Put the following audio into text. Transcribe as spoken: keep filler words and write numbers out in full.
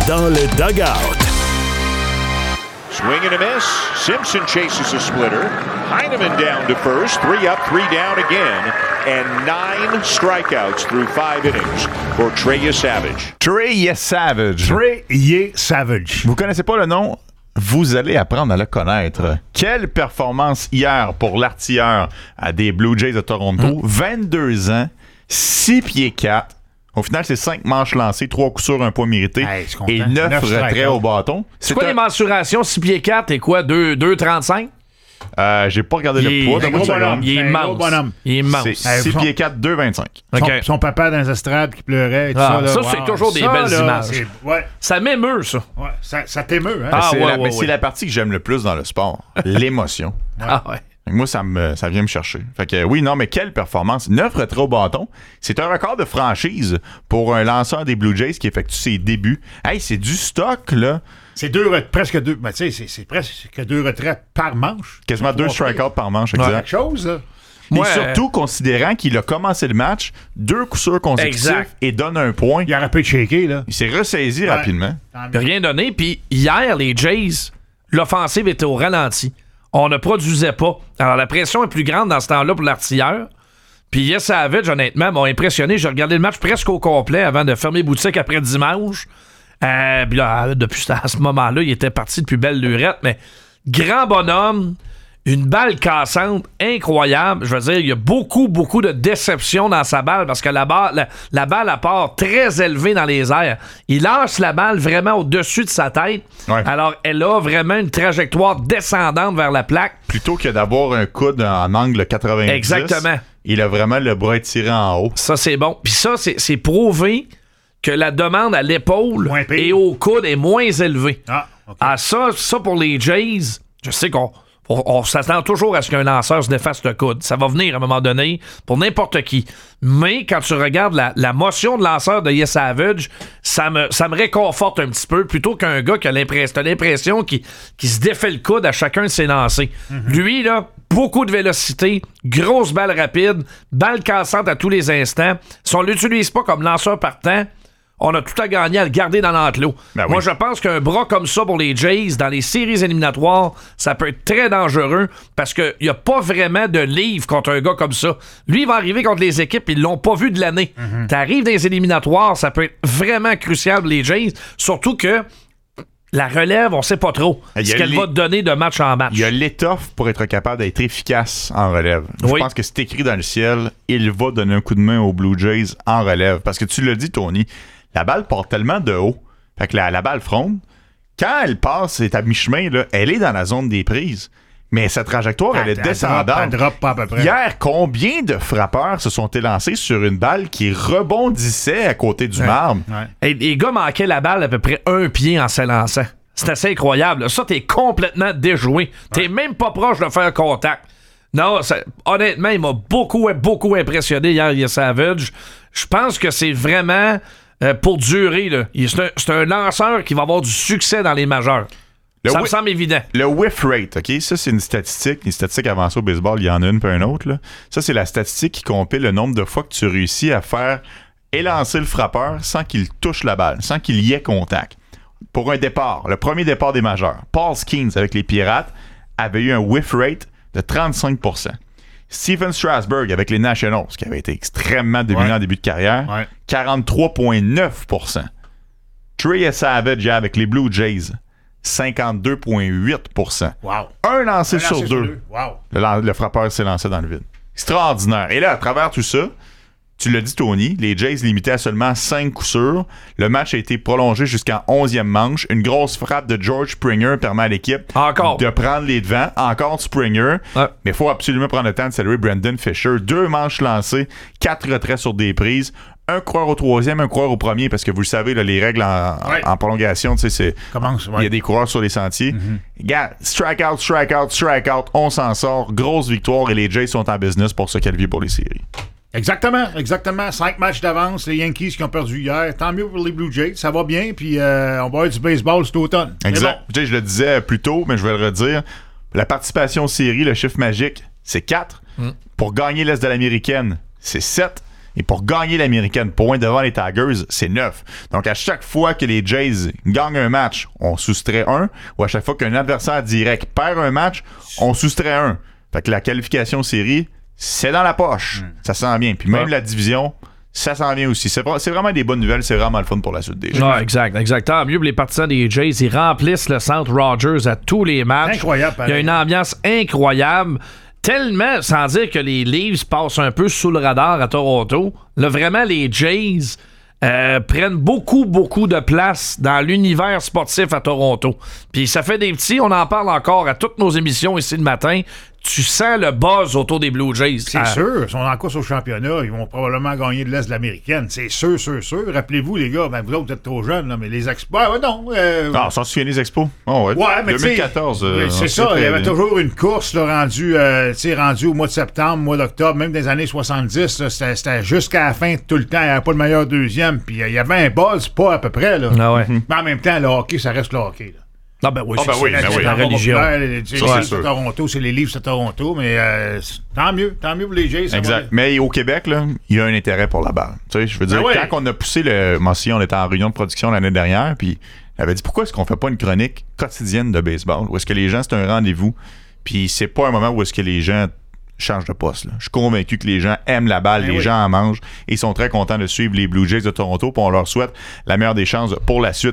dans le dugout. Swing and a miss. Simpson chases a splitter. Heinemann down to first. Three up, three down again. And nine strikeouts through five innings for Trey Savage. Trey Savage. Trey Savage. Vous connaissez pas le nom? Vous allez apprendre à le connaître. Quelle performance hier pour l'artilleur à des Blue Jays de Toronto. Mmh. vingt-deux ans, six pieds quatre. Au final, c'est cinq manches lancées, trois coups sûrs, un point mérité hey, et neuf retraits au bâton. C'est, c'est quoi un... les mensurations? six pieds quatre et quoi? deux trente-cinq? Euh, j'ai pas regardé il le poids. C'est un gros bonhomme. Il est immense. Il est immense. C'est six pieds quatre, deux vingt-cinq. Okay. Son, son papa dans les estrades qui pleurait et tout ah, ça. Là, ça, wow. c'est toujours des ça, belles là, images. Ouais. Ça m'émeut, ça. Ouais, ça. Ça t'émeut, hein? Ah, c'est, ouais, la, ouais, mais ouais. c'est la partie que j'aime le plus dans le sport. L'émotion. Ouais. Ah ouais. Moi, ça, me, ça vient me chercher. Fait que oui, non, mais quelle performance. neuf retraits au bâton. C'est un record de franchise pour un lanceur des Blue Jays qui effectue ses débuts. Hey, c'est du stock, là. C'est deux, presque deux, mais tu sais, c'est, c'est presque deux retraits par manche. Quasiment deux strikeouts par manche, exact. Ouais, quelque chose, là. Et ouais, surtout, considérant qu'il a commencé le match, deux coups sûrs consécutifs exact. Et donne un point. Il aurait pu être shaké, là. Il s'est ressaisi ouais. rapidement. Rien donné. Puis hier, les Jays, l'offensive était au ralenti. On ne produisait pas. Alors, la pression est plus grande dans ce temps-là pour l'artilleur. Puis Yes Savage, honnêtement, m'a impressionné. J'ai regardé le match presque au complet avant de fermer boutique après dimanche. Euh, puis là, depuis à ce moment-là, il était parti de plus belle lurette. Mais grand bonhomme, une balle cassante incroyable. Je veux dire, il y a beaucoup, beaucoup de déception dans sa balle parce que la balle, la, la balle à part très élevée dans les airs. Il lance la balle vraiment au-dessus de sa tête. Ouais. Alors, elle a vraiment une trajectoire descendante vers la plaque. Plutôt que d'avoir un coude en angle quatre-vingt-dix. Exactement. Il a vraiment le bras étiré en haut. Ça, c'est bon. Puis ça, c'est, c'est prouvé que la demande à l'épaule et au coude est moins élevée. Ah, okay. Ah, ça, ça, pour les Jays, je sais qu'on On, on s'attend toujours à ce qu'un lanceur se défasse le coude. Ça va venir à un moment donné pour n'importe qui. Mais quand tu regardes la, la motion de lanceur de Yes Savage, ça me, ça me réconforte un petit peu plutôt qu'un gars qui a l'impression, t'as l'impression qu'il, qu'il se défait le coude à chacun de ses lancers. Mm-hmm. Lui, là, beaucoup de vélocité, grosse balle rapide, balle cassante à tous les instants. Si on l'utilise pas comme lanceur partant, on a tout à gagner à le garder dans l'enclos. Ben oui. Moi, je pense qu'un bras comme ça pour les Jays, dans les séries éliminatoires, ça peut être très dangereux parce qu'il n'y a pas vraiment de livre contre un gars comme ça. Lui, il va arriver contre les équipes, ils l'ont pas vu de l'année. Mm-hmm. T'arrives dans les éliminatoires, ça peut être vraiment crucial pour les Jays, surtout que la relève, on sait pas trop ce qu'elle les... va te donner de match en match. Il y a l'étoffe pour être capable d'être efficace en relève. Oui. Je pense que c'est écrit dans le ciel, il va donner un coup de main aux Blue Jays en relève. Parce que tu l'as dit, Tony, la balle part tellement de haut. Fait que la, la balle fronde. Quand elle passe, est à mi-chemin, là, elle est dans la zone des prises. Mais sa trajectoire, elle, elle est descendante. Elle drop pas à peu près. Hier, combien de frappeurs se sont élancés sur une balle qui rebondissait à côté du ouais. marbre? Ouais. Et les gars manquaient la balle à peu près un pied en s'élançant. C'est assez incroyable. Ça, t'es complètement déjoué. T'es ouais. même pas proche de faire contact. Non, ça, honnêtement, il m'a beaucoup, beaucoup impressionné hier, Yes Savage. Je pense que c'est vraiment... Euh, pour durer, là. C'est, un, c'est un lanceur qui va avoir du succès dans les majeurs. Le ça whi- me semble évident. Le whiff rate, OK? Ça, c'est une statistique. Les statistiques avancées au baseball, il y en a une puis un autre. Là. Ça, c'est la statistique qui compile le nombre de fois que tu réussis à faire élancer le frappeur sans qu'il touche la balle, sans qu'il y ait contact. Pour un départ, le premier départ des majeurs, Paul Skeens avec les Pirates avait eu un whiff rate de trente-cinq pour cent. Stephen Strasburg avec les Nationals, qui avait été extrêmement dominant ouais. en début de carrière, ouais. quarante-trois virgule neuf pour cent. Trey Savage avec les Blue Jays, cinquante-deux virgule huit pour cent. Wow. Un lancé sur deux. deux. Wow. Le, le frappeur s'est lancé dans le vide. Extraordinaire. Et là, à travers tout ça, tu l'as dit, Tony, les Jays limitaient à seulement cinq coups sûrs. Le match a été prolongé jusqu'en onzième manche. Une grosse frappe de George Springer permet à l'équipe Encore. de prendre les devants. Encore Springer. Ouais. Mais il faut absolument prendre le temps de saluer Brandon Fisher. Deux manches lancées, quatre retraits sur des prises. Un coureur au troisième, un coureur au premier, parce que vous le savez, là, les règles en, ouais. en prolongation, tu sais, c'est. Commence, ouais. Il y a des coureurs sur les sentiers. Mm-hmm. Gars, strikeout, strikeout, strikeout, on s'en sort. Grosse victoire et les Jays sont en business pour se qualifier pour les séries. Exactement, exactement. Cinq matchs d'avance, les Yankees qui ont perdu hier. Tant mieux pour les Blue Jays, ça va bien, puis euh, on va avoir du baseball cet automne. Exact. Bon. Je le disais plus tôt, mais je vais le redire. La participation aux séries, le chiffre magique, c'est quatre. Mm. Pour gagner l'Est de l'Américaine, c'est sept. Et pour gagner l'américaine point devant les Tigers, c'est neuf. Donc, à chaque fois que les Jays gagnent un match, on soustrait un. Ou à chaque fois qu'un adversaire direct perd un match, on soustrait un. Fait que la qualification série, c'est dans la poche. Mm. Ça sent bien. Puis même ouais. la division, ça s'en vient aussi. C'est, c'est vraiment des bonnes nouvelles. C'est vraiment le fun pour la suite des Jays. Ouais, exact, exact. Tant mieux pour les partisans des Jays. Ils remplissent le centre Rogers à tous les matchs. Incroyable. Il y a une ambiance incroyable. Tellement, sans dire que les Leafs passent un peu sous le radar à Toronto. Là, vraiment, les Jays euh, prennent beaucoup, beaucoup de place dans l'univers sportif à Toronto. Puis ça fait des petits, on en parle encore à toutes nos émissions ici le matin. Tu sens le buzz autour des Blue Jays. C'est ah. sûr. Ils sont en course au championnat. Ils vont probablement gagner de l'Est de l'américaine. C'est sûr, sûr, sûr. Rappelez-vous, les gars, ben, vous autres, vous êtes trop jeunes, là, mais les expos... Ouais, non. Euh... Non, ça se souvient les expos. Oh, ouais. ouais, mais deux mille quatorze. Euh, c'est ça. Il y avait bien. toujours une course là, rendue, euh, rendue au mois de septembre, mois d'octobre, même dans les années soixante-dix. Là, c'était, c'était jusqu'à la fin tout le temps. Il n'y avait pas le meilleur deuxième. Puis il y avait un buzz, pas à peu près. Là. Ah ouais. Mais en même temps, le hockey, ça reste le hockey. Là. Ah ben oui, ah c'est, ben oui, c'est, ben c'est oui. la religion. C'est, c'est, c'est Toronto, c'est les Leafs de Toronto, mais euh, tant mieux, tant mieux pour les Jays. Exact. Va... Mais au Québec, là, il y a un intérêt pour la balle. Tu sais, je veux dire, ben oui. quand on a poussé le... Moi aussi, on était en réunion de production l'année dernière, puis on avait dit pourquoi est-ce qu'on fait pas une chronique quotidienne de baseball, où est-ce que les gens, c'est un rendez-vous, puis c'est pas un moment où est-ce que les gens changent de poste. Là. Je suis convaincu que les gens aiment la balle, ben les oui. gens en mangent et ils sont très contents de suivre les Blue Jays de Toronto, puis on leur souhaite la meilleure des chances pour la suite.